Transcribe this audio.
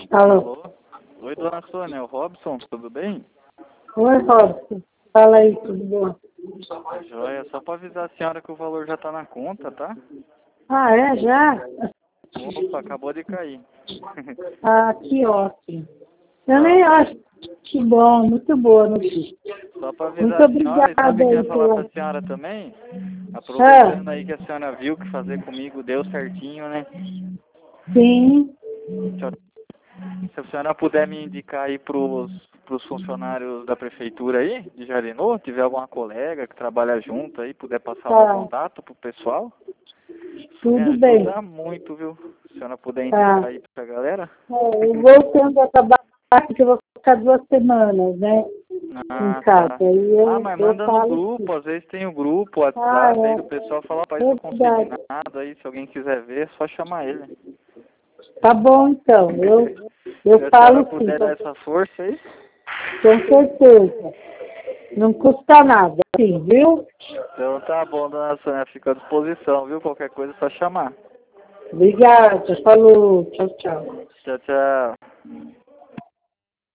Alô? Alô? Oi, dona Sônia, é o Robson, tudo bem? Oi, Robson. Fala aí, tudo bom? Joia, só para avisar a senhora que o valor já tá na conta, tá? Ah, é? Já? Opa, acabou de cair. Ah, que ótimo. Eu nem acho. Que bom, muito boa notícia. Só para Muito avisar a senhora, e sabe o que eu obrigada aí ia falar para pela... a senhora também? Ah, Aproveitando aí que a senhora viu que fazer comigo deu certinho, né? sim. Se a senhora puder me indicar aí pros funcionários da prefeitura aí, de Jarinu, tiver alguma colega que trabalha junto aí, puder passar o meu Tá, contato pro pessoal, isso me tudo bem. ajuda muito, viu? Se a senhora puder indicar Tá. aí pra galera. Eu voltando a trabalhar, porque eu vou ficar 2 semanas, né? Em Ah, casa. tá. Aí Ah, eu, mas eu manda no falo grupo, sim. às vezes tem o grupo, o Ah, WhatsApp aí do pessoal, fala, rapaz, é não consegui verdade. nada aí, se alguém quiser ver, é só chamar ele. Tá bom, então. Se Eu a senhora falo sim, puder dar essa força aí. com certeza. Não custa nada, sim, viu? Então tá bom, dona Sônia, fica à disposição, viu? Qualquer coisa é só chamar. Obrigada. Falou. Tchau, tchau. Tchau, tchau.